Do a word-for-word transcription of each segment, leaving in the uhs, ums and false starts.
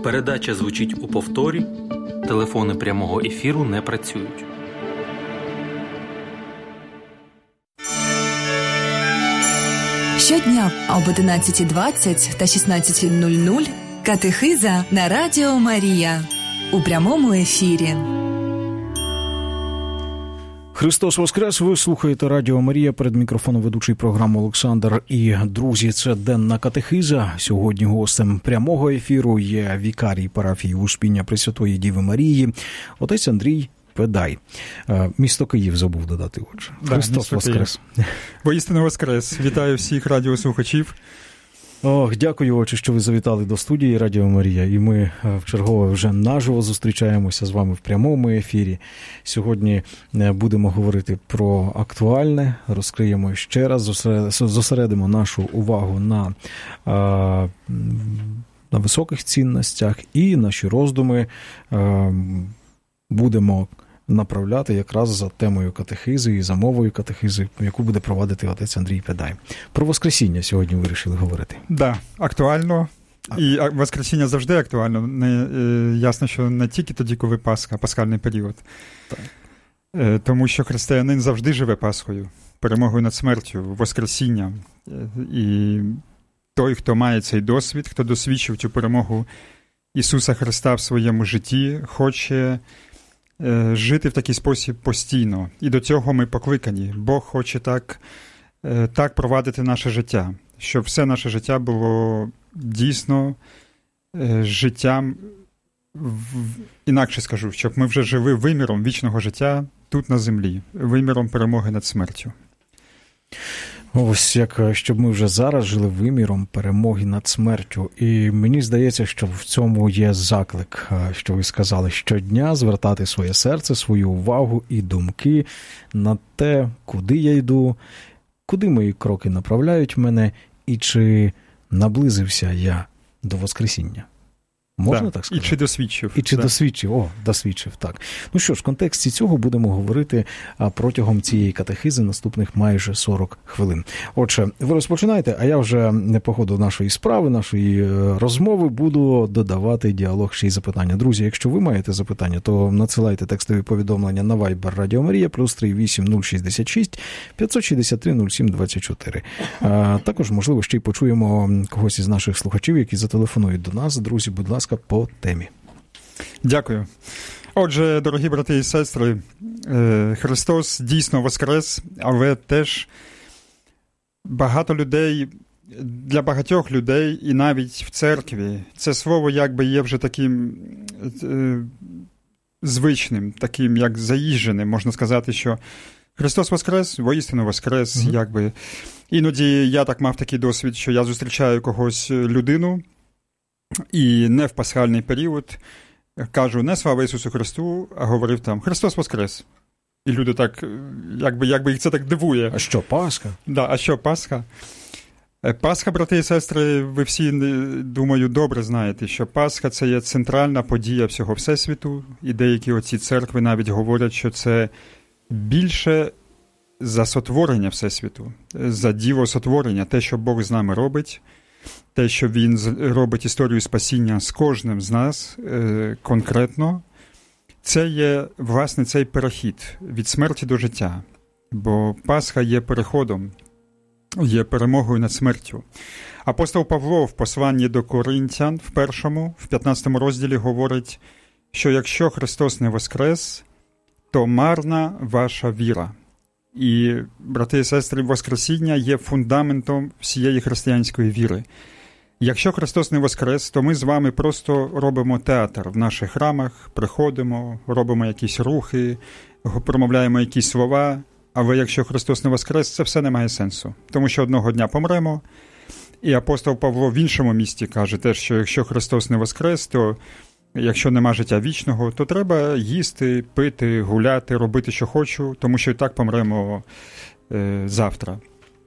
Передача звучить у повторі. Телефони прямого ефіру не працюють. Щодня об одинадцята двадцять та шістнадцята нуль нуль катехиза на Радіо Марія у прямому ефірі. Христос Воскрес! Ви слухаєте Радіо Марія. Перед мікрофоном ведучий програми Олександр. І, друзі, це денна катехиза. Сьогодні гостем прямого ефіру є вікарій парафії Успіння Пресвятої Діви Марії, отець Андрій Педай. Місто Київ забув додати, отже. Да, Христос Воскрес! Воістину Воскрес! Вітаю всіх радіослухачів. Ох, дякую, отче, що ви завітали до студії Радіо Марія. І ми вчергове вже наживо зустрічаємося з вами в прямому ефірі. Сьогодні будемо говорити про актуальне, розкриємо ще раз, зосередимо нашу увагу на, на високих цінностях і наші роздуми будемо направляти якраз за темою катехизи і за мовою катехизи, яку буде провадити отець Андрій Педай. Про Воскресіння сьогодні вирішили говорити. Так, да, актуально. І Воскресіння завжди актуально. Не, ясно, що не тільки тоді, коли Пасха, пасхальний період. Так. Тому що християнин завжди живе Пасхою, перемогою над смертю, Воскресінням. І той, хто має цей досвід, хто досвідчив цю перемогу Ісуса Христа в своєму житті, хоче жити в такий спосіб постійно. І до цього ми покликані. Бог хоче так, так провадити наше життя, щоб все наше життя було дійсно життям, інакше скажу, щоб ми вже жили виміром вічного життя тут на землі, виміром перемоги над смертю. Ось як, щоб ми вже зараз жили виміром перемоги над смертю. І мені здається, що в цьому є заклик, що ви сказали, щодня звертати своє серце, свою увагу і думки на те, куди я йду, куди мої кроки направляють мене, і чи наблизився я до Воскресіння. Можна да, так сказати? І чи досвідчив. І чи да. досвідчив, о, досвідчив, так. Ну що ж, в контексті цього будемо говорити протягом цієї катехизи наступних майже сорок хвилин. Отже, ви розпочинаєте, а я вже по ходу нашої справи, нашої розмови буду додавати діалог ще й запитання. Друзі, якщо ви маєте запитання, то надсилайте текстові повідомлення на Viber Радіо Марія, плюс три вісім нуль шістдесят шість п'ятсот шістдесят три нуль сім двадцять чотири. А, також, можливо, ще й почуємо когось із наших слухачів, які зателефонують до нас. Друзі, будь ласка, по темі. Дякую. Отже, дорогі брати і сестри, Христос дійсно воскрес, але теж багато людей, для багатьох людей і навіть в церкві це слово якби є вже таким е, звичним, таким як заїждженим. Можна сказати, що Христос воскрес, воістину воскрес. Mm-hmm. Якби. Іноді я так мав такий досвід, що я зустрічаю когось людину, і не в пасхальний період кажу не слава Ісусу Христу, а говорив там Христос воскрес. І люди так, якби, якби їх це так дивує. А що, Пасха? Да, а що, Пасха? Пасха, брати і сестри, ви всі, думаю, добре знаєте, що Пасха – це є центральна подія всього Всесвіту, і деякі оці церкви навіть говорять, що це більше за сотворення Всесвіту, за діло сотворення, те, що Бог з нами робить, те, що Він робить історію спасіння з кожним з нас е, конкретно, це є, власне, цей перехід від смерті до життя. Бо Пасха є переходом, є перемогою над смертю. Апостол Павло в посланні до Коринтян в першому, в п'ятнадцятому розділі говорить, що якщо Христос не воскрес, то марна ваша віра. І, брати і сестри, Воскресіння є фундаментом всієї християнської віри. Якщо Христос не воскрес, то ми з вами просто робимо театр в наших храмах, приходимо, робимо якісь рухи, промовляємо якісь слова, але якщо Христос не воскрес, це все не має сенсу. Тому що одного дня помремо, і апостол Павло в іншому місці каже теж, що якщо Христос не воскрес, то якщо нема життя вічного, то треба їсти, пити, гуляти, робити, що хочу, тому що і так помремо е, завтра.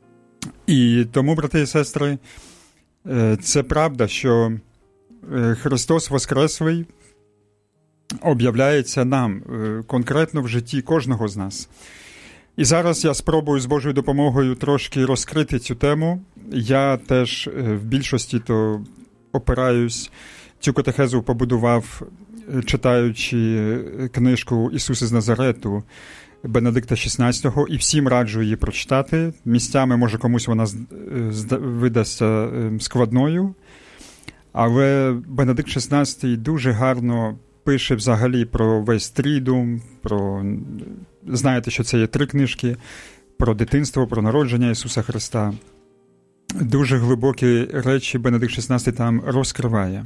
І тому, брати і сестри, е, це правда, що е, Христос Воскреслий об'являється нам е, конкретно в житті кожного з нас. І зараз я спробую з Божою допомогою трошки розкрити цю тему. Я теж е, в більшості то опираюсь, цю катехезу побудував, читаючи книжку «Ісус із Назарету» Бенедикта шістнадцятого, і всім раджу її прочитати. Місцями, може, комусь вона видасться складною, але Бенедикт шістнадцятий дуже гарно пише взагалі про весь трідум, про, знаєте, що це є три книжки, про дитинство, про народження Ісуса Христа. Дуже глибокі речі Бенедикт шістнадцятий там розкриває.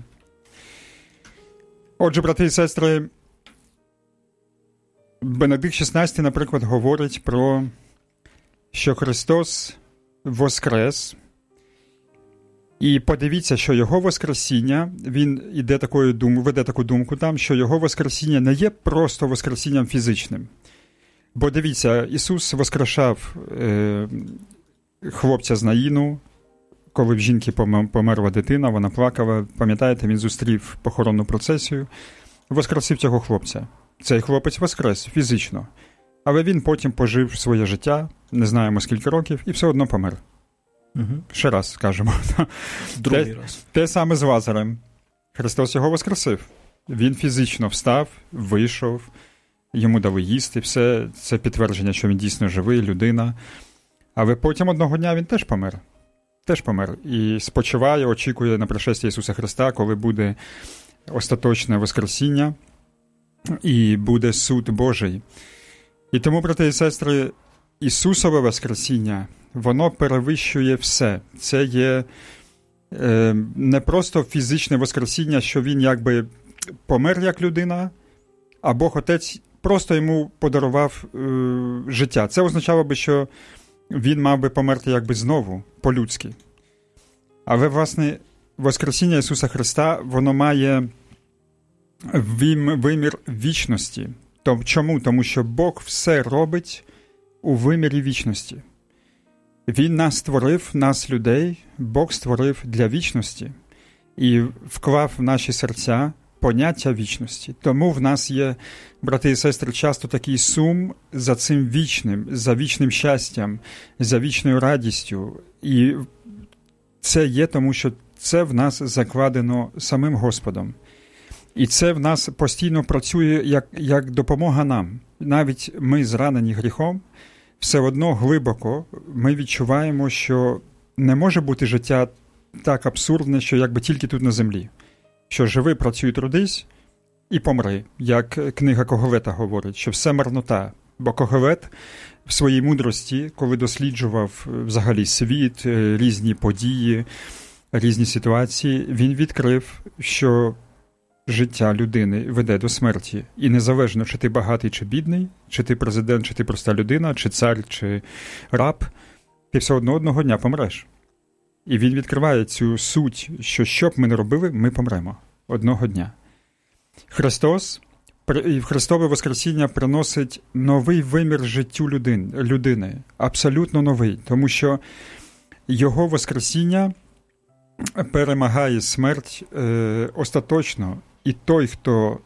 Отже, брати і сестри, Бенедикт шістнадцятий, наприклад, говорить про, що Христос воскрес. І подивіться, що його воскресіння, він іде такою дум, веде таку думку там, що його воскресіння не є просто воскресінням фізичним. Бо дивіться, Ісус воскрешав е, хлопця з Наїну, коли в жінки померла дитина, вона плакала. Пам'ятаєте, він зустрів похоронну процесію, воскресив цього хлопця. Цей хлопець воскрес фізично, але він потім пожив своє життя, не знаємо скільки років, і все одно помер. Угу. Ще раз скажемо. Другий те, раз. Те саме з Лазарем. Христос його воскресив. Він фізично встав, вийшов, йому дали їсти, все це підтвердження, що він дійсно живий, людина. Але потім одного дня він теж помер. Теж помер. І спочиває, очікує на пришестя Ісуса Христа, коли буде остаточне воскресіння і буде суд Божий. І тому, брати і сестри, Ісусове воскресіння, воно перевищує все. Це є е, не просто фізичне воскресіння, що він якби помер як людина, а Бог Отець просто йому подарував е, життя. Це означало би, що він мав би померти якби знову, по-людськи. Але, власне, воскресіння Ісуса Христа, воно має вимір вічності. Чому? Тому що Бог все робить у вимірі вічності. Він нас створив, нас, людей, Бог створив для вічності і вклав в наші серця поняття вічності. Тому в нас є, брати і сестри, часто такий сум за цим вічним, за вічним щастям, за вічною радістю. І це є тому, що це в нас закладено самим Господом. І це в нас постійно працює як, як допомога нам. Навіть ми, зранені гріхом, все одно глибоко ми відчуваємо, що не може бути життя так абсурдне, що якби тільки тут на землі. Що живи, працюй, трудись і помри. Як книга Когелета говорить, що все марнота. Бо Когелет в своїй мудрості, коли досліджував взагалі світ, різні події, різні ситуації, він відкрив, що життя людини веде до смерті. І незалежно, чи ти багатий, чи бідний, чи ти президент, чи ти проста людина, чи цар, чи раб, ти все одно одного дня помреш. І він відкриває цю суть, що що б ми не робили, ми помремо одного дня. Христос, і Христове воскресіння приносить новий вимір життю людини, абсолютно новий, тому що його воскресіння перемагає смерть е, остаточно. І той, хто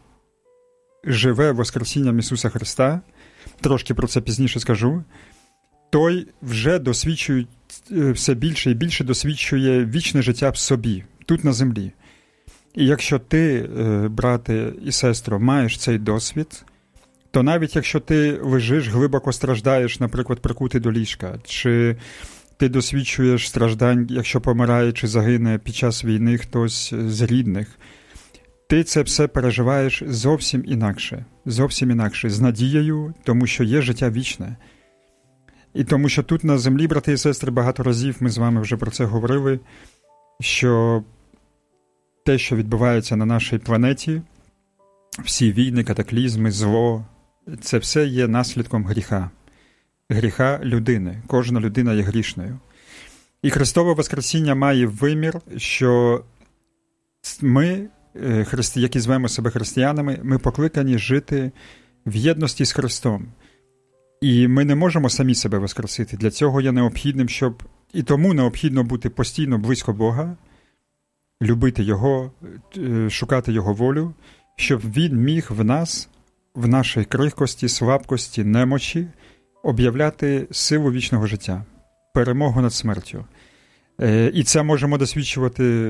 живе воскресінням Ісуса Христа, трошки про це пізніше скажу, той вже досвідчує, все більше і більше досвідчує вічне життя в собі, тут на землі. І якщо ти, брате і сестро, маєш цей досвід, то навіть якщо ти лежиш, глибоко страждаєш, наприклад, прикутий до ліжка, чи ти досвідчуєш страждань, якщо помирає чи загине під час війни хтось з рідних, ти це все переживаєш зовсім інакше, зовсім інакше, з надією, тому що є життя вічне. І тому що тут на землі, брати і сестри, багато разів ми з вами вже про це говорили, що те, що відбувається на нашій планеті, всі війни, катаклізми, зло, це все є наслідком гріха. Гріха людини. Кожна людина є грішною. І Христове воскресіння має вимір, що ми, які звемо себе християнами, ми покликані жити в єдності з Христом. І ми не можемо самі себе воскресити. Для цього є необхідним, щоб... І тому необхідно бути постійно близько Бога, любити Його, шукати Його волю, щоб Він міг в нас, в нашій крихкості, слабкості, немочі, об'являти силу вічного життя, перемогу над смертю. І це можемо досвідчувати в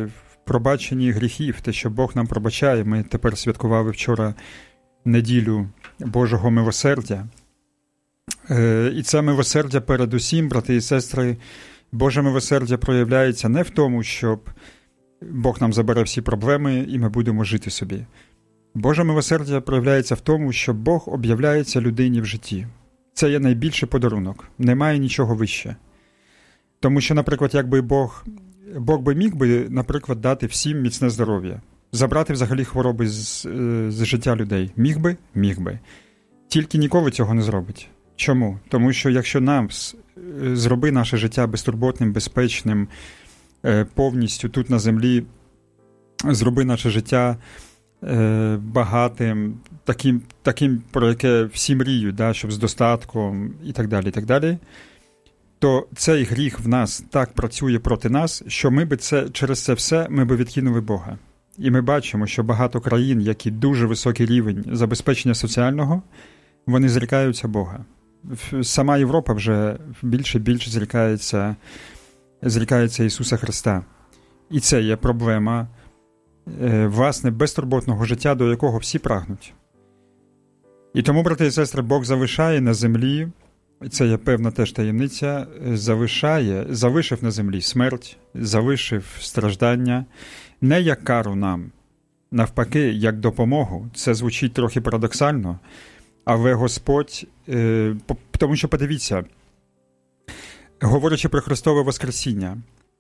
пробаченні гріхів, те, що Бог нам пробачає. Ми тепер святкували вчора неділю Божого милосердя. І це милосердя передусім, брати і сестри, Боже милосердя проявляється не в тому, щоб Бог нам забере всі проблеми і ми будемо жити собі. Боже милосердя проявляється в тому, що Бог об'являється людині в житті. Це є найбільший подарунок. Немає нічого вище. Тому що, наприклад, якби Бог, Бог би міг би, наприклад, дати всім міцне здоров'я, забрати взагалі хвороби з, з життя людей. Міг би? Міг би. Тільки ніколи цього не зробить. Чому? Тому що якщо нам зроби наше життя безтурботним, безпечним, повністю тут на землі, зроби наше життя багатим, таким, таким, про яке всі мріють, да, щоб з достатком і так далі, і так далі, то цей гріх в нас так працює проти нас, що ми би це, через це все ми би відкинули Бога. І ми бачимо, що багато країн, які дуже високий рівень забезпечення соціального, вони зрікаються Бога. Сама Європа вже більше і більше зрікається, зрікається Ісуса Христа. І це є проблема, власне, безтурботного життя, до якого всі прагнуть. І тому, брати і сестри, Бог залишає на землі, це є певна теж таємниця, залишає, залишив на землі смерть, залишив страждання, не як кару нам, навпаки, як допомогу. Це звучить трохи парадоксально, але Господь, тому що, подивіться, говорячи про Христове Воскресіння,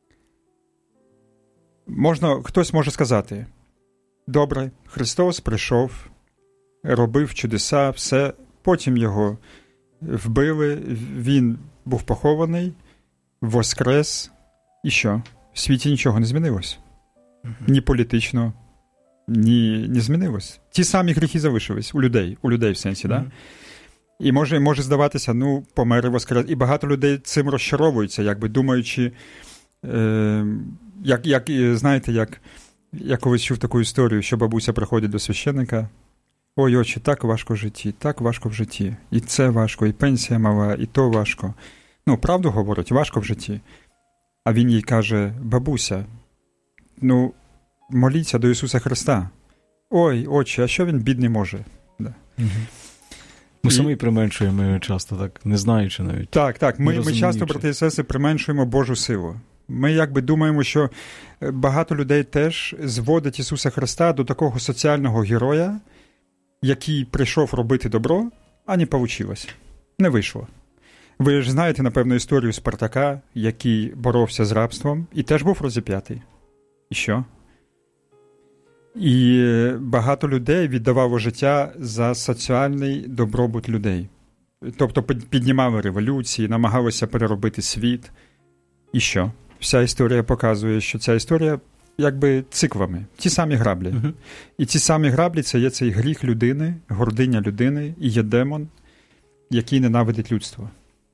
можна, хтось може сказати, добре, Христос прийшов, робив чудеса, все, потім його вбили, він був похований, воскрес, і що? В світі нічого не змінилось. Ні політично, ні, не змінилось. Ті самі гріхи залишились у людей, у людей в сенсі, mm-hmm. да? І може, може здаватися, ну, помер і воскрес. І багато людей цим розчаровуються, якби думаючи, е, як, як, знаєте, як я колись чув таку історію, що бабуся приходить до священника, ой, отче, так важко в житті, так важко в житті. І це важко, і пенсія мала, і то важко. Ну, правду говорить, важко в житті. А він їй каже, бабуся, ну, моліться до Ісуса Христа. Ой, отче, а що він бідний може? Да. Угу. Ми і... самі применшуємо часто, так, не знаючи навіть. Так, так, ми, ми часто, брати і сестри, применшуємо Божу силу. Ми якби думаємо, що багато людей теж зводять Ісуса Христа до такого соціального героя, який прийшов робити добро, а не вийшло. Не вийшло. Ви ж знаєте, напевно, історію Спартака, який боровся з рабством, і теж був розіп'ятий. І що? І багато людей віддавало життя за соціальний добробут людей. Тобто піднімали революції, намагалися переробити світ. І що? Вся історія показує, що ця історія якби циклами. Ті самі граблі. Uh-huh. І ті самі граблі – це є цей гріх людини, гординя людини, і є демон, який ненавидить людство.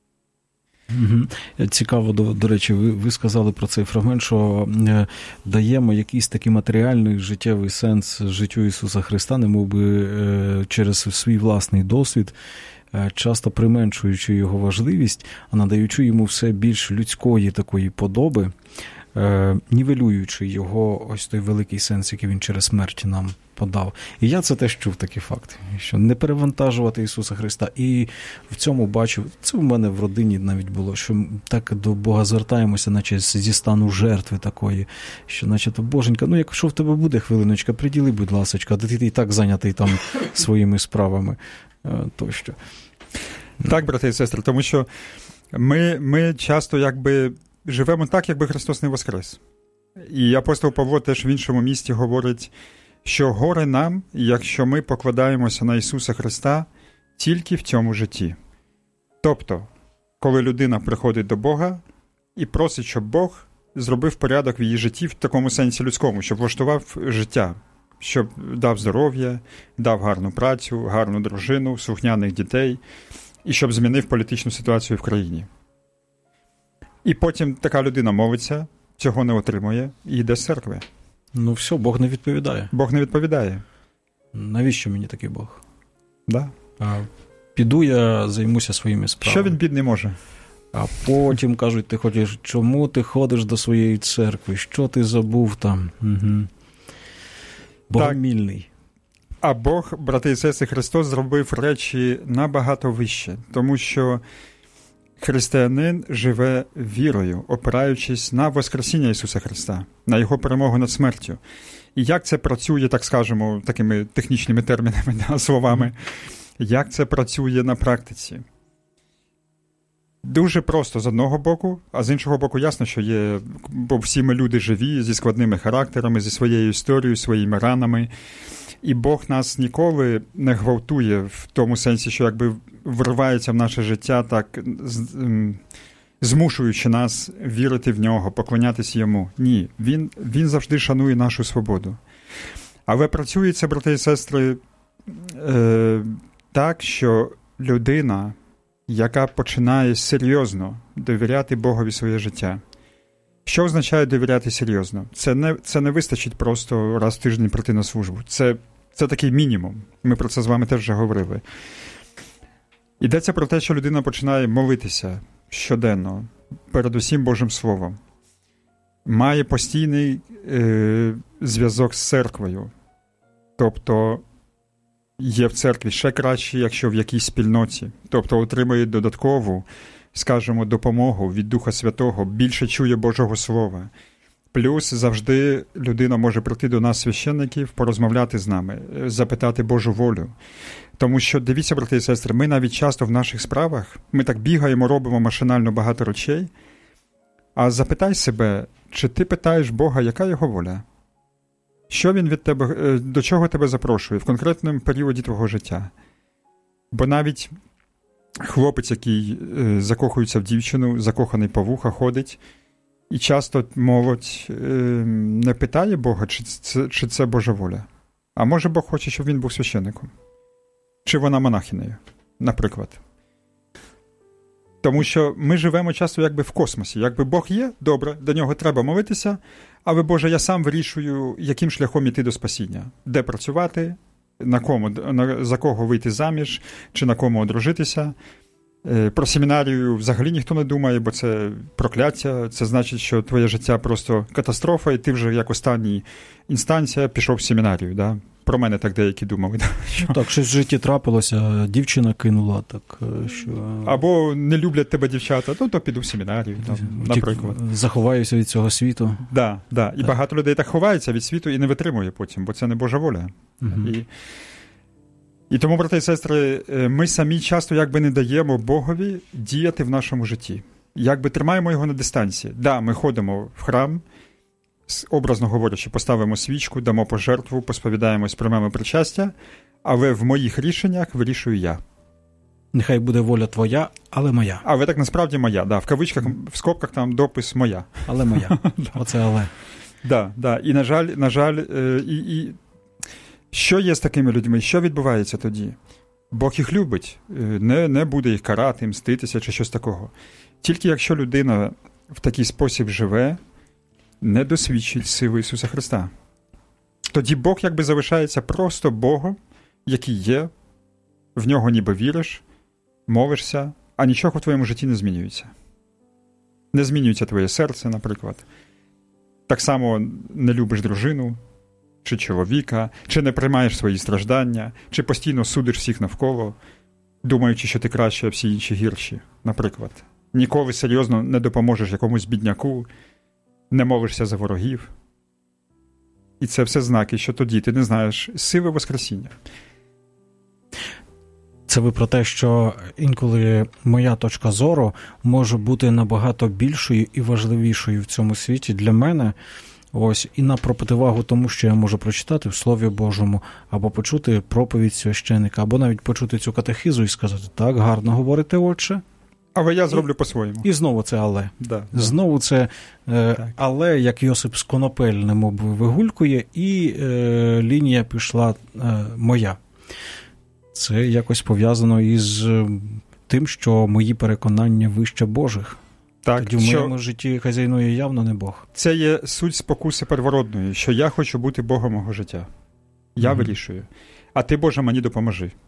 Угу. Цікаво, до, до речі, ви, ви сказали про цей фрагмент, що е, даємо якийсь такий матеріальний життєвий сенс життю Ісуса Христа, немов би е, через свій власний досвід, е, часто применшуючи його важливість, а надаючи йому все більш людської такої подоби, е, нівелюючи його ось той великий сенс, який він через смерть нам подав. І я це теж чув такі факти, що не перевантажувати Ісуса Христа. І в цьому бачив, це в мене в родині навіть було, що так до Бога звертаємося, наче зі стану жертви такої, що наче то, Боженька, ну якщо в тебе буде хвилиночка, приділи, будь ласочка, де ти і так зайнятий там своїми справами тощо. Так, брати і сестри, тому що ми, ми часто якби живемо так, якби Христос не воскрес. І апостол Павло теж в іншому місці говорить, що горе нам, якщо ми покладаємося на Ісуса Христа тільки в цьому житті. Тобто, коли людина приходить до Бога і просить, щоб Бог зробив порядок в її житті в такому сенсі людському, щоб влаштував життя, щоб дав здоров'я, дав гарну працю, гарну дружину, слухняних дітей, і щоб змінив політичну ситуацію в країні. І потім така людина молиться, цього не отримує і йде з церкви. Ну все, Бог не відповідає. Бог не відповідає. Навіщо мені такий Бог? Да. А, піду я, займуся своїми справами. Що він бідний може? А потім кажуть, ти хочеш, чому ти ходиш до своєї церкви, що ти забув там? Угу. Богомільний. А Бог, брати і сестри, Христос зробив речі набагато вище, тому що християнин живе вірою, опираючись на воскресіння Ісуса Христа, на Його перемогу над смертю. І як це працює, так скажемо, такими технічними термінами, да, словами, як це працює на практиці? Дуже просто з одного боку, а з іншого боку ясно, що є, бо всі ми люди живі, зі складними характерами, зі своєю історією, своїми ранами. І Бог нас ніколи не гвалтує в тому сенсі, що якби вривається в наше життя, так змушуючи нас вірити в Нього, поклонятися Йому. Ні, Він, він завжди шанує нашу свободу. Але працює це, брати і сестри, е, так, що людина, яка починає серйозно довіряти Богові своє життя. Що означає довіряти серйозно? Це не, це не вистачить просто раз в тиждень прийти на службу. Це, це такий мінімум. Ми про це з вами теж вже говорили. Йдеться про те, що людина починає молитися щоденно, передусім Божим Словом. Має постійний е, зв'язок з церквою. Тобто є в церкві ще краще, якщо в якійсь спільноті. Тобто отримує додаткову, скажімо, допомогу від Духа Святого, більше чує Божого Слова. Плюс завжди людина може прийти до нас, священників, порозмовляти з нами, запитати Божу волю. Тому що, дивіться, брати і сестри, ми навіть часто в наших справах, ми так бігаємо, робимо машинально багато речей, а запитай себе, чи ти питаєш Бога, яка його воля? Що він від тебе, до чого тебе запрошує в конкретному періоді твого життя? Бо навіть хлопець, який е, закохується в дівчину, закоханий по вуха, ходить, і часто молодь е, не питає Бога, чи це, чи це Божа воля. А може Бог хоче, щоб він був священником? Чи вона монахинею, наприклад. Тому що ми живемо часто якби в космосі. Якби Бог є, добре, до нього треба молитися, але, Боже, я сам вирішую, яким шляхом іти до спасіння. Де працювати, на кому, на, за кого вийти заміж, чи на кому одружитися. Про семінарію взагалі ніхто не думає, бо це прокляття. Це значить, що твоє життя просто катастрофа, і ти вже як остання інстанція пішов в семінарію. Да? Про мене так деякі думали. Що... Так, щось в житті трапилося, дівчина кинула, так що... Або не люблять тебе дівчата, то, то піду в семінарію, там, наприклад. Заховаюся від цього світу. Да, да. І так. Багато людей так ховається від світу і не витримує потім, бо це не Божа воля. Угу. І... І тому, брати і сестри, ми самі часто якби не даємо Богові діяти в нашому житті. Якби тримаємо його на дистанції. Да, ми ходимо в храм, образно говорячи, поставимо свічку, дамо пожертву, посповідаємось, приймемо причастя, але в моїх рішеннях вирішую я. Нехай буде воля твоя, але моя. Але так насправді моя, да. В кавичках, в скобках там допис моя. Але моя. Оце але. Да, да. І, на жаль, на жаль, і, і... що є з такими людьми? Що відбувається тоді? Бог їх любить, не, не буде їх карати, мститися чи щось такого. Тільки якщо людина в такий спосіб живе, не досвідчить сили Ісуса Христа. Тоді Бог якби залишається просто Богом, який є, в нього ніби віриш, молишся, а нічого в твоєму житті не змінюється. Не змінюється твоє серце, наприклад. Так само не любиш дружину, чи чоловіка, чи не приймаєш свої страждання, чи постійно судиш всіх навколо, думаючи, що ти краще, а всі інші гірші, наприклад. Ніколи серйозно не допоможеш якомусь бідняку, не молишся за ворогів. І це все знаки, що тоді ти не знаєш сили Воскресіння. Це ви про те, що інколи моя точка зору може бути набагато більшою і важливішою в цьому світі для мене. Ось, і на противагу тому, що я можу прочитати в Слові Божому, або почути проповідь священика, або навіть почути цю катехизу і сказати, так, гарно говорите, отче. Але я зроблю і, по-своєму. І знову це але. Да, знову це е, але, як Йосип з Конопель, немов вигулькує, і е, лінія пішла е, моя. Це якось пов'язано із тим, що мої переконання вище Божих. Так, тоді в моєму житті хазяйнує явно не Бог. Це є суть спокуси первородної, що я хочу бути Богом мого життя. Я mm-hmm. вирішую. А ти, Боже, мені допоможи.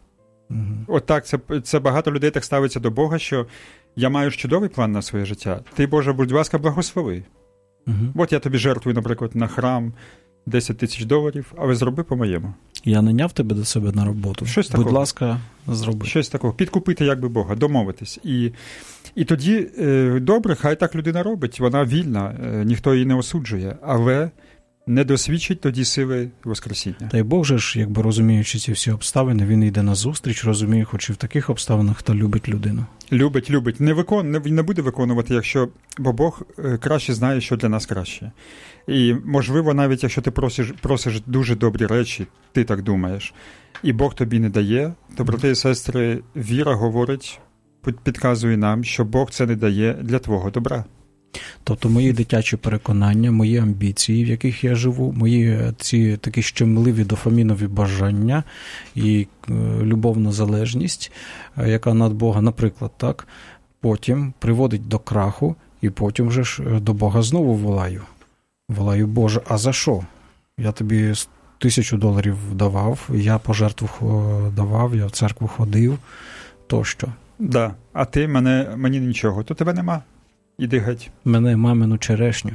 Угу. От так, це, це багато людей так ставиться до Бога, що я маю чудовий план на своє життя. Ти, Боже, будь ласка, благослови. Угу. От я тобі жертвую, наприклад, на храм десять тисяч доларів, але зроби по-моєму. Я наняв тебе до себе на роботу. Щось Будь такого. ласка, зроби. Щось такого. Підкупити якби Бога, домовитись. І, і тоді, е, добре, хай так людина робить, вона вільна, е, ніхто її не осуджує, але не досвідчить тоді сили Воскресіння. Та й Бог же ж, якби розуміючи ці всі обставини, він йде на зустріч, розуміє, хоч і в таких обставинах, хто любить людину. Любить, любить. Не, викон... не, не буде виконувати, якщо... бо Бог краще знає, що для нас краще. І, можливо, навіть якщо ти просиш, просиш дуже добрі речі, ти так думаєш, і Бог тобі не дає, то, брати і сестри, віра говорить, підказує нам, що Бог це не дає для твого добра. Тобто мої дитячі переконання, мої амбіції, в яких я живу, мої ці такі щемливі дофамінові бажання і е, любовна залежність, е, яка над Бога, наприклад, так, потім приводить до краху, і потім вже ж до Бога знову волаю. Волаю, Боже, а за що? Я тобі тисячу доларів давав, я пожертву давав, я в церкву ходив, тощо. Да, а ти мене, мені нічого, то тебе нема. Іди геть. Мене мамину черешню.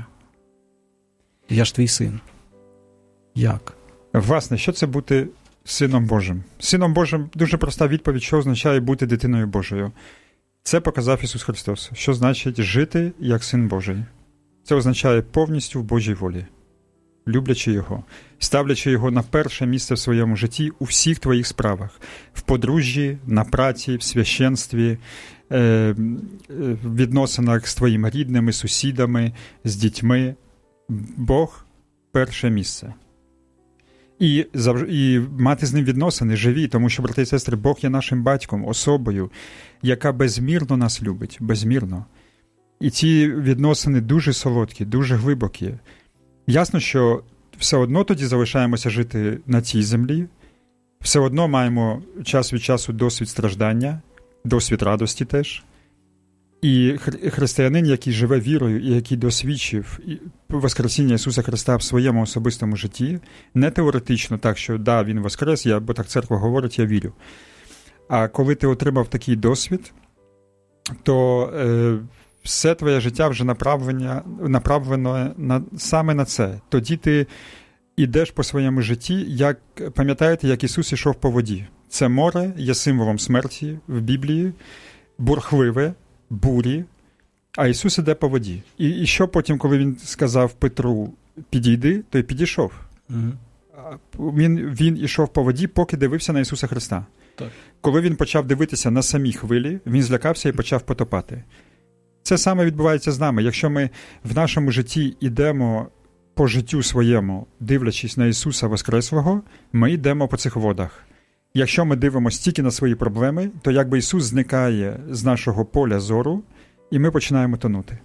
Я ж твій син. Як? Власне, що це бути сином Божим? Сином Божим дуже проста відповідь, що означає бути дитиною Божою. Це показав Ісус Христос. Що значить жити як син Божий? Це означає повністю в Божій волі, люблячи Його, ставлячи Його на перше місце в своєму житті у всіх твоїх справах. В подружжі, на праці, в священстві, в відносинах з твоїми рідними, сусідами, з дітьми. Бог – перше місце. І, і мати з ним відносини живі, тому що, брати і сестри, Бог є нашим батьком, особою, яка безмірно нас любить, безмірно. І ці відносини дуже солодкі, дуже глибокі. Ясно, що все одно тоді залишаємося жити на цій землі, все одно маємо час від часу досвід страждання, досвід радості теж. І християнин, який живе вірою і який досвідчив Воскресіння Ісуса Христа в своєму особистому житті, не теоретично так, що да, Він воскрес, я, бо так церква говорить, я вірю. А коли ти отримав такий досвід, то е, все твоє життя вже направлено на, саме на це. Тоді ти йдеш по своєму житті, як, пам'ятаєте, як Ісус ішов по воді. Це море є символом смерті в Біблії, бурхливе, бурі, а Ісус іде по воді. І, і що потім, коли Він сказав Петру, підійди, то й підійшов. Угу. Він, він ішов по воді, поки дивився на Ісуса Христа. Так. Коли він почав дивитися на самі хвилі, він злякався і почав потопати. Це саме відбувається з нами. Якщо ми в нашому житті йдемо по життю своєму, дивлячись на Ісуса Воскреслого, ми йдемо по цих водах. Якщо ми дивимося тільки на свої проблеми, то якби Ісус зникає з нашого поля зору, і ми починаємо тонути.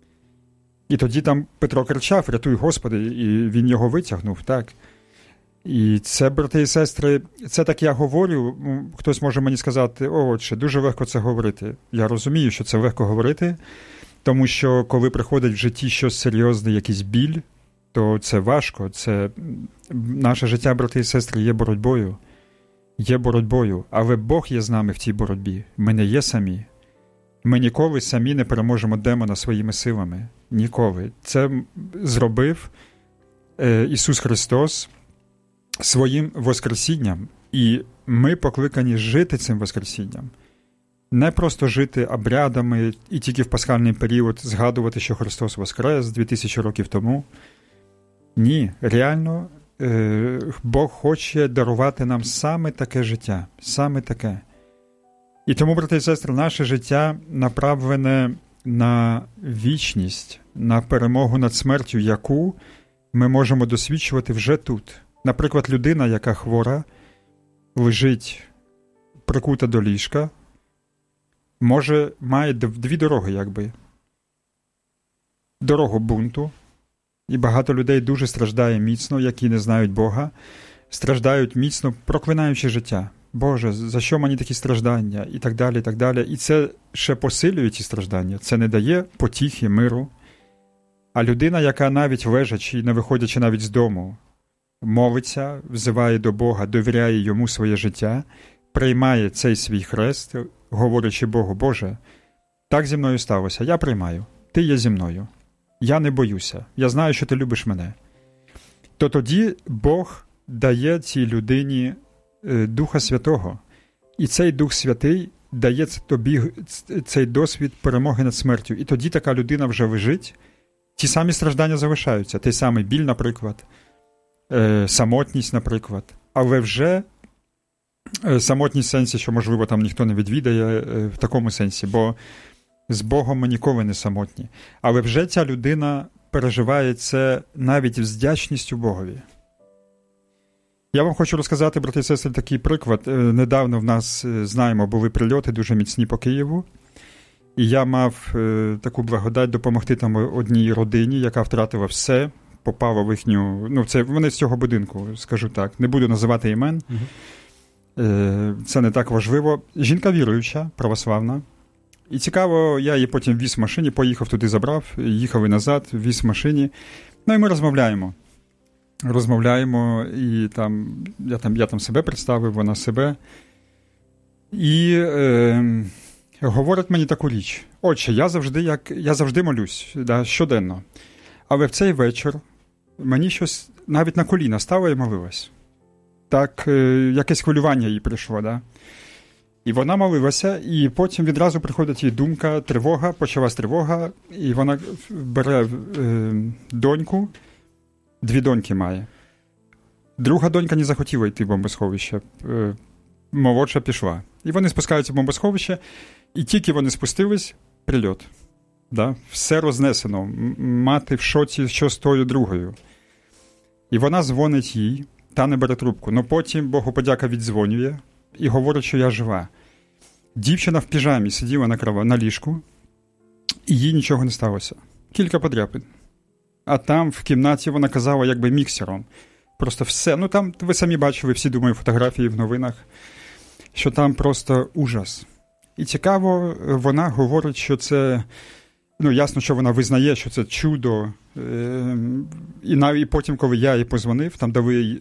І тоді там Петро кричав, рятуй Господи, і він його витягнув, так? І це, брати і сестри, це так я говорю, хтось може мені сказати, о, отче, дуже легко це говорити. Я розумію, що це легко говорити, тому що коли приходить в житті щось серйозне, якийсь біль, то це важко, це наше життя, брати і сестри, є боротьбою. Є боротьбою, але Бог є з нами в цій боротьбі. Ми не є самі. Ми ніколи самі не переможемо демона своїми силами. Ніколи. Це зробив е, Ісус Христос своїм Воскресінням. І ми покликані жити цим Воскресінням. Не просто жити обрядами і тільки в пасхальний період згадувати, що Христос воскрес дві тисячі років тому. Ні, реально Бог хоче дарувати нам саме таке життя, саме таке. І тому, брати і сестри, наше життя направлене на вічність, на перемогу над смертю, яку ми можемо досвідчувати вже тут. Наприклад, людина, яка хвора, лежить прикута до ліжка, може, має дві дороги, якби. Дорогу бунту. І багато людей дуже страждає міцно, які не знають Бога, страждають міцно, проклинаючи життя. Боже, за що мені такі страждання? І так далі, і так далі. І це ще посилює ці страждання. Це не дає потіхи, миру. А людина, яка навіть лежачи, не виходячи навіть з дому, молиться, взиває до Бога, довіряє Йому своє життя, приймає цей свій хрест, говорячи Богу, Боже, так зі мною сталося, я приймаю, ти є зі мною, я не боюся, я знаю, що ти любиш мене, то тоді Бог дає цій людині Духа Святого. І цей Дух Святий дає тобі цей досвід перемоги над смертю. І тоді така людина вже лежить, ті самі страждання залишаються, той самий біль, наприклад, самотність, наприклад, але вже самотність в сенсі, що, можливо, там ніхто не відвідає, в такому сенсі, бо з Богом ми ніколи не самотні. Але вже ця людина переживає це навіть з вдячністю Богові. Я вам хочу розказати, брати і сестри, такий приклад. Недавно в нас, знаємо, були прильоти дуже міцні по Києву, і я мав таку благодать допомогти там одній родині, яка втратила все, попала в їхню... Ну, це вони з цього будинку, скажу так. Не буду називати імен. Uh-huh. Це не так важливо. Жінка віруюча, православна. І цікаво, я її потім віз в машині, поїхав туди, забрав, їхав і назад, віз в машині. Ну, і ми розмовляємо. Розмовляємо, і там я там, я там себе представив, вона себе. І е, говорить мені таку річ. Отче, я завжди, як, я завжди молюсь, да, щоденно. Але в цей вечір мені щось навіть на коліна стало і молилась. Так, е, якесь хвилювання їй прийшло, да. І вона молилася, і потім відразу приходить їй думка, тривога, почалась тривога, і вона бере е, доньку, дві доньки має. Друга донька не захотіла йти в бомбосховище, е, молодша пішла. І вони спускаються в бомбосховище, і тільки вони спустились, прильот. Да? Все рознесено, мати в шоці, що з тою другою. І вона дзвонить їй, та не бере трубку, но потім, Богу подяка, віддзвонює і говорить, що я жива. Дівчина в піжамі сиділа на, крова, на ліжку, і їй нічого не сталося. Кілька подряпин. А там в кімнаті вона казала якби міксером. Просто все. Ну там, ви самі бачили, всі, думаю, фотографії в новинах, що там просто ужас. І цікаво, вона говорить, що це, ну ясно, що вона визнає, що це чудо. І навіть потім, коли я їй позвонив, там дали,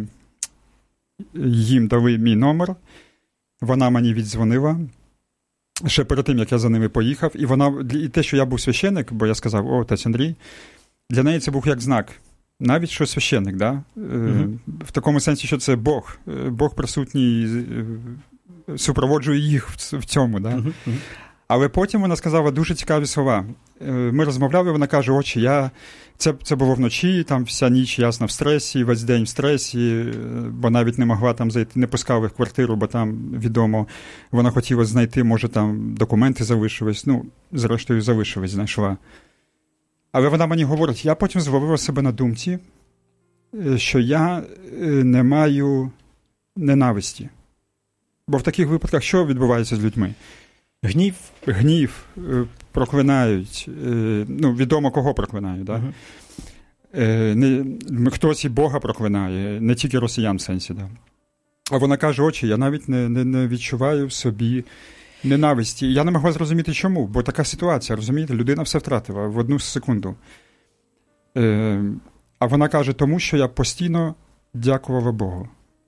їм дали мій номер, вона мені віддзвонила, ще перед тим, як я за ними поїхав, і вона, і те, що я був священник, бо я сказав, о, отець Андрій, для неї це був як знак. Навіть що священник, да? Mm-hmm. В такому сенсі, що це Бог. Бог присутній, супроводжує їх в цьому. Да? Mm-hmm. Але потім вона сказала дуже цікаві слова. Ми розмовляли, вона каже, отче, я... Це, це було вночі, там вся ніч, ясно, в стресі, весь день в стресі, бо навіть не могла там зайти, не пускали в квартиру, бо там, відомо, вона хотіла знайти, може, там документи залишились. Ну, зрештою, залишились, знайшла. Але вона мені говорить, я потім зловила себе на думці, що я не маю ненависті. Бо в таких випадках що відбувається з людьми? Гнів, гнів, проклинають, ну, відомо кого проклинають, да? Uh-huh. Не, хтось і Бога проклинає, не тільки росіян в сенсі, да? А вона каже, отче, я навіть не, не, не відчуваю в собі ненависті. Я не могла зрозуміти, чому, бо така ситуація, розумієте, людина все втратила в одну секунду. Е, а вона каже, тому що я постійно дякувала Богу.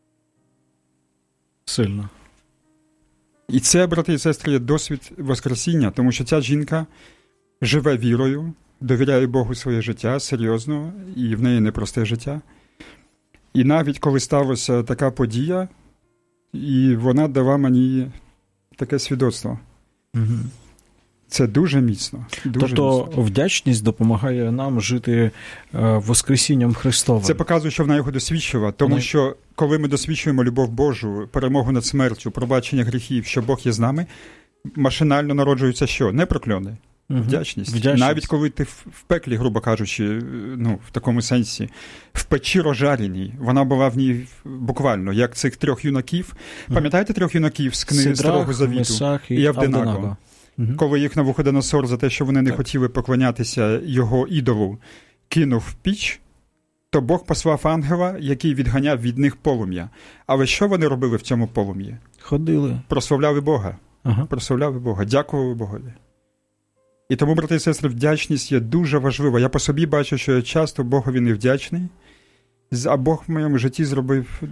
Сильно. І це, брати і сестри, є досвід Воскресіння, тому що ця жінка живе вірою, довіряє Богу своє життя, серйозно, і в неї непросте життя. І навіть коли сталася така подія, і вона дала мені таке свідоцтво. Угу. Це дуже міцно. Дуже тобто міцно. Вдячність допомагає нам жити е, Воскресінням Христовим. Це показує, що вона його досвідчила. Тому вона... що, коли ми досвідчуємо любов Божу, перемогу над смертю, пробачення гріхів, що Бог є з нами, машинально народжується що? Не прокльони. Угу. Вдячність. Вдячність. Навіть коли ти в пеклі, грубо кажучи, ну, в такому сенсі, в печі розжареній, вона була в ній буквально, як цих трьох юнаків. Угу. Пам'ятаєте трьох юнаків з книги Старого Завіту? Месах і, і Авденаго. Угу. Коли їх Навуходоносор за те, що вони не так. хотіли поклонятися його ідолу, кинув в піч, то Бог послав ангела, який відганяв від них полум'я. Але що вони робили в цьому полум'ї? Ходили. Прославляли Бога. Ага. Прославляли Бога. Дякували Богові. І тому, брати і сестри, вдячність є дуже важлива. Я по собі бачу, що я часто Богові не вдячний, а Бог в моєму житті зробив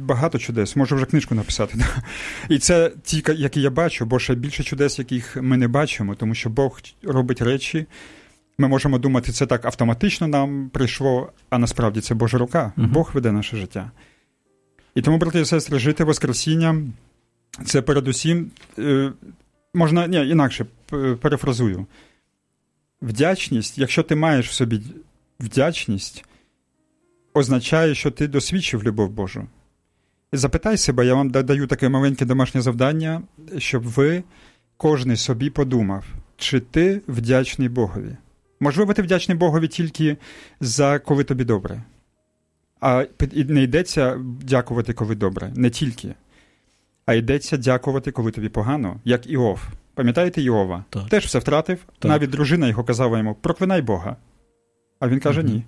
багато чудес, можу вже книжку написати. Да? І це ті, які я бачу, бо ще більше чудес, яких ми не бачимо, тому що Бог робить речі, ми можемо думати, це так автоматично нам прийшло, а насправді це Божа рука. Uh-huh. Бог веде наше життя. І тому, брати і сестри, жити Воскресінням – це передусім, можна, ні, інакше, перефразую. Вдячність, якщо ти маєш в собі вдячність, означає, що ти досвідчив любов Божу. І запитай себе, я вам даю таке маленьке домашнє завдання, щоб ви, кожен собі подумав, чи ти вдячний Богові. Можливо, ти вдячний Богові тільки за коли тобі добре. А не йдеться дякувати, коли добре. Не тільки. А йдеться дякувати, коли тобі погано, як Іов. Пам'ятаєте Іова? Так. Теж все втратив. Так. Навіть дружина його казала йому, проклинай Бога. А він каже, угу. ні.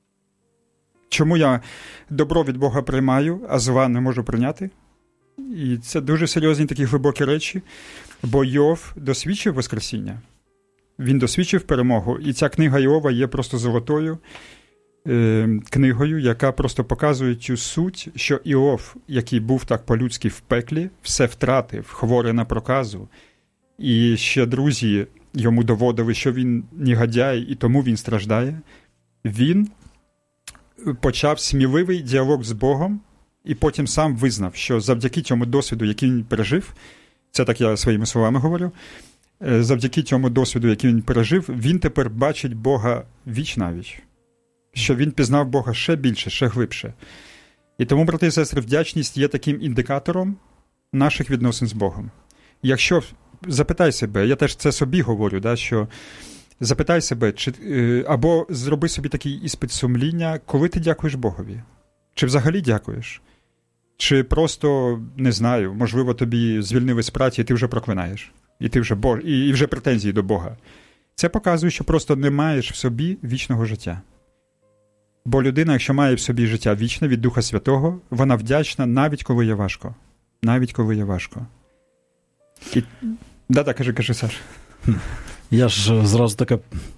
Чому я добро від Бога приймаю, а зла не можу прийняти? І це дуже серйозні такі глибокі речі, бо Йов досвідчив Воскресіння. Він досвідчив перемогу. І ця книга Іова є просто золотою е, книгою, яка просто показує цю суть, що Іов, який був так по-людськи в пеклі, все втратив, хворий на проказу. І ще друзі йому доводили, що він негодяй, і тому він страждає. Він почав сміливий діалог з Богом, і потім сам визнав, що завдяки цьому досвіду, який він пережив, це так я своїми словами говорю, завдяки цьому досвіду, який він пережив, він тепер бачить Бога віч-навіч. Що він пізнав Бога ще більше, ще глибше. І тому, брати і сестри, вдячність є таким індикатором наших відносин з Богом. Якщо, запитай себе, я теж це собі говорю, да, що запитай себе, чи, або зроби собі такий іспит сумління, коли ти дякуєш Богові. Чи взагалі дякуєш? Чи просто, не знаю, можливо, тобі звільнили з праці, і ти вже проклинаєш. І ти вже Бог, і, і вже претензії до Бога. Це показує, що просто не маєш в собі вічного життя. Бо людина, якщо має в собі життя вічне від Духа Святого, вона вдячна навіть коли є важко. Навіть коли є важко. І... Да-да, кажи, кажи, Саш. Я ж зразу таке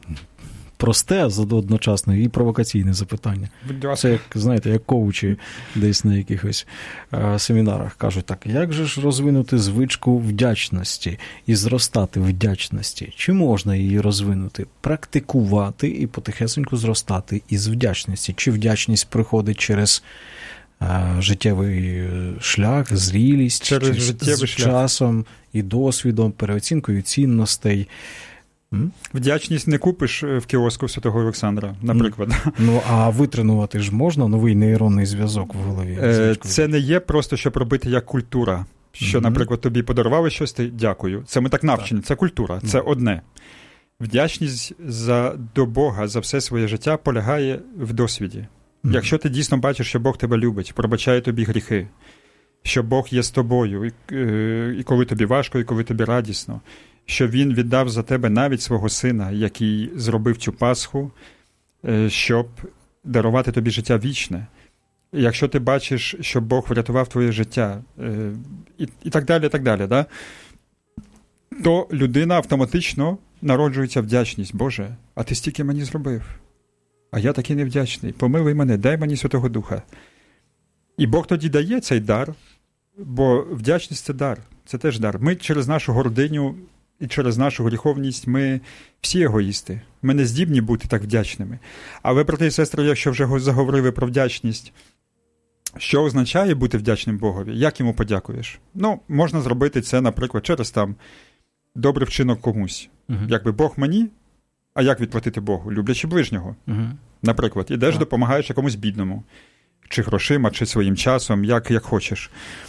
просте, одночасно, і провокаційне запитання. Це, як, знаєте, як коучі десь на якихось е, семінарах кажуть так, як же ж розвинути звичку вдячності і зростати вдячності? Чи можна її розвинути? Практикувати і потихесеньку зростати із вдячності? Чи вдячність приходить через е, життєвий шлях, зрілість, через чи життєвий з часом і досвідом, переоцінкою цінностей? Вдячність не купиш в кіоску Святого Олександра, наприклад. Ну, а витренувати ж можна новий нейронний зв'язок в голові? Це не є просто, щоб робити як культура. Що, mm-hmm. наприклад, тобі подарували щось, ти дякую. Це ми так навчені, так. Це культура, це mm-hmm. одне. Вдячність за, до Бога за все своє життя полягає в досвіді. Mm-hmm. Якщо ти дійсно бачиш, що Бог тебе любить, пробачає тобі гріхи, що Бог є з тобою, і, і коли тобі важко, і коли тобі радісно, що він віддав за тебе навіть свого сина, який зробив цю Пасху, щоб дарувати тобі життя вічне. Якщо ти бачиш, що Бог врятував твоє життя, і, і так далі, і так далі, да? То людина автоматично народжується вдячність. Боже, а ти стільки мені зробив, а я такий невдячний. Помилуй мене, дай мені Святого Духа. І Бог тоді дає цей дар, бо вдячність – це дар, це теж дар. Ми через нашу гординю і через нашу гріховність, ми всі егоїсти. Ми не здібні бути так вдячними. Але, брати і сестри, якщо вже заговорили про вдячність, що означає бути вдячним Богові? Як йому подякуєш? Ну, можна зробити це, наприклад, через там добрий вчинок комусь. Угу. Якби Бог мені, а як відплатити Богу? Люблячи ближнього. Угу. Наприклад, ідеш, так. допомагаєш якомусь бідному. Чи грошима, чи своїм часом, як, як хочеш.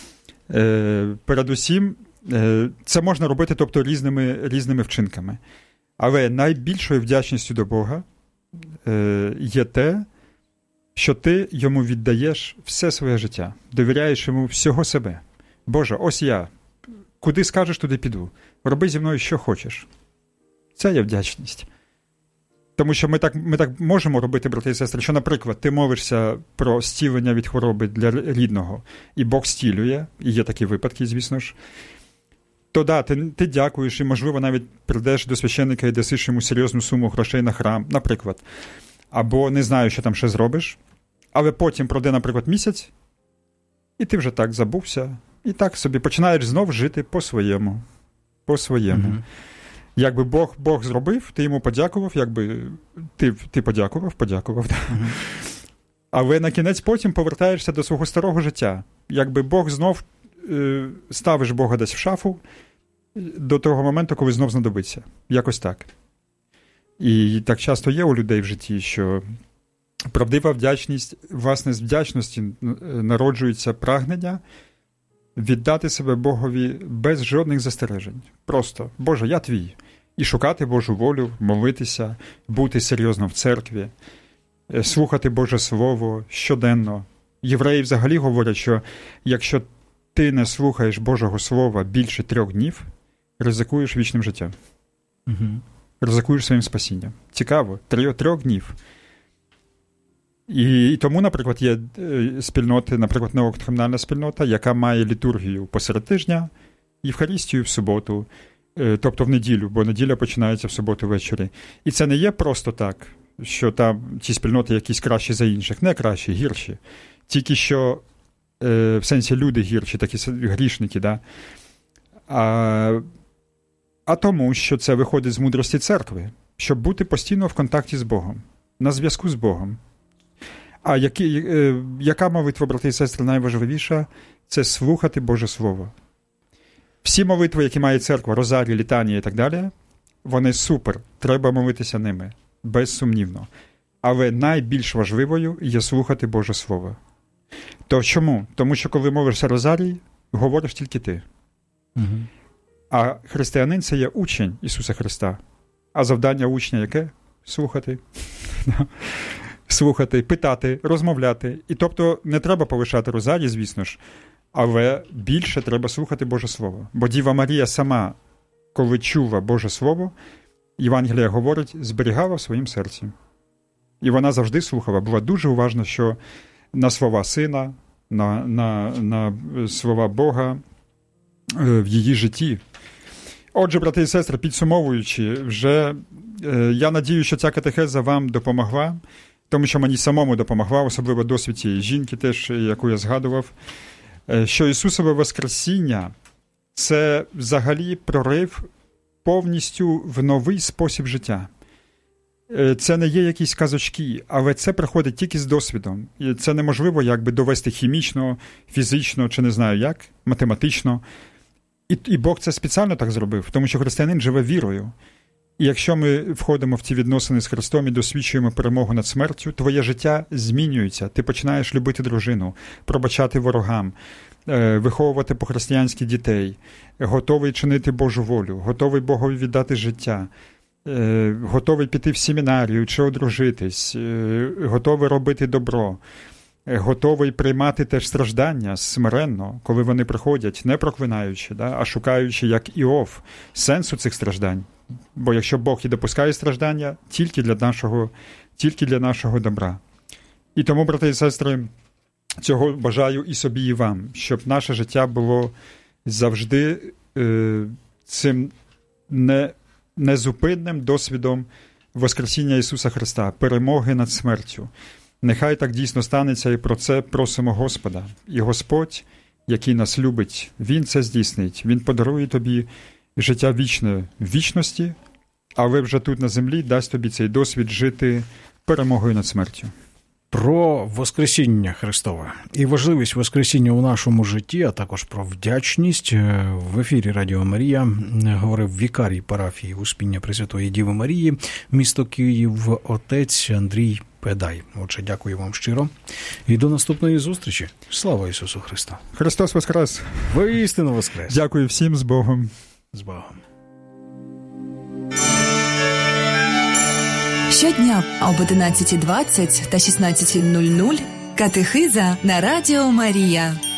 Е, передусім, е, це можна робити, тобто, різними, різними вчинками. Але найбільшою вдячністю до Бога е, є те, що ти йому віддаєш все своє життя, довіряєш йому всього себе. Боже, ось я, куди скажеш, туди піду. Роби зі мною, що хочеш. Це є вдячність. Тому що ми так, ми так можемо робити, брати і сестри, що, наприклад, ти молишся про зцілення від хвороби для рідного, і Бог зцілює, і є такі випадки, звісно ж, то да, ти, ти дякуєш, і, можливо, навіть прийдеш до священника і дасиш йому серйозну суму грошей на храм, наприклад. Або не знаю, що там ще зробиш, але потім пройде, наприклад, місяць, і ти вже так забувся, і так собі починаєш знов жити по-своєму. По-своєму. Mm-hmm. Якби Бог, Бог зробив, ти йому подякував, якби ти, ти подякував, подякував. Mm-hmm. Але на кінець потім повертаєшся до свого старого життя. Якби Бог знов, е, ставиш Бога десь в шафу до того моменту, коли знов знадобиться. Якось так. І так часто є у людей в житті, що правдива вдячність, власне, з вдячності народжується прагнення віддати себе Богові без жодних застережень. Просто, Боже, я твій. І шукати Божу волю, молитися, бути серйозно в церкві, слухати Боже Слово щоденно. Євреї взагалі говорять, що якщо ти не слухаєш Божого Слова більше трьох днів, ризикуєш вічним життям. Угу. Ризикуєш своїм спасінням. Цікаво. Трьох днів. І, і тому, наприклад, є спільноти, наприклад, неокримінальна спільнота, яка має літургію посеред тижня, Євхаристію в суботу, тобто в неділю, бо неділя починається в суботу ввечері. І це не є просто так, що там ті спільноти якісь кращі за інших. Не кращі, гірші. Тільки що, е, в сенсі люди гірші, такі грішники, да? А, а тому, що це виходить з мудрості церкви, щоб бути постійно в контакті з Богом, на зв'язку з Богом. А які, е, яка молитва, брати і сестри, найважливіша? Це слухати Боже Слово. Всі молитви, які має церква, розарі, літанія і так далі, вони супер, треба молитися ними, безсумнівно. Але найбільш важливою є слухати Боже Слово. То чому? Тому що коли молишся розарій, говориш тільки ти. Угу. А християнин – це є учень Ісуса Христа. А завдання учня яке? Слухати. Слухати, питати, розмовляти. І тобто не треба полишати розарій, звісно ж, але більше треба слухати Боже Слово. Бо Діва Марія сама, коли чула Боже Слово, Євангелія говорить, зберігала в своїм серці. І вона завжди слухала, була дуже уважна, що на слова Сина, на, на, на слова Бога в її житті. Отже, брати і сестри, підсумовуючи, вже я надію, що ця катехеза вам допомогла, тому що мені самому допомогла, особливо досвід цієї жінки теж, яку я згадував, що Ісусове Воскресіння – це взагалі прорив повністю в новий спосіб життя. Це не є якісь казочки, але це приходить тільки з досвідом. І це неможливо якби довести хімічно, фізично, чи не знаю як, математично. І, і Бог це спеціально так зробив, тому що християнин живе вірою. І якщо ми входимо в ці відносини з Христом і досвідчуємо перемогу над смертю, твоє життя змінюється. Ти починаєш любити дружину, пробачати ворогам, виховувати по-християнськи дітей, готовий чинити Божу волю, готовий Богові віддати життя, готовий піти в семінарію чи одружитись, готовий робити добро, готовий приймати теж страждання смиренно, коли вони приходять, не проклинаючи, да, а шукаючи, як Іов, сенсу цих страждань. Бо якщо Бог і допускає страждання, тільки для нашого, тільки для нашого добра. І тому, брати і сестри, цього бажаю і собі, і вам, щоб наше життя було завжди е, цим не, незупинним досвідом Воскресіння Ісуса Христа, перемоги над смертю. Нехай так дійсно станеться, і про це просимо Господа. І Господь, який нас любить, Він це здійснить. Він подарує тобі життя вічне в вічності, але вже тут на землі дасть тобі цей досвід жити перемогою над смертю. Про Воскресіння Христове і важливість Воскресіння у нашому житті, а також про вдячність. В ефірі Радіо Марія говорив вікарій парафії Успіння Пресвятої Діви Марії, місто Київ, отець Андрій Педай. Отже, дякую вам щиро. І до наступної зустрічі. Слава Ісусу Христу! Христос Воскрес! Воістину Воскрес! Дякую всім, з Богом! З Богом! Щодня об одинадцята двадцять та шістнадцята нуль нуль катехиза на Радіо Марія.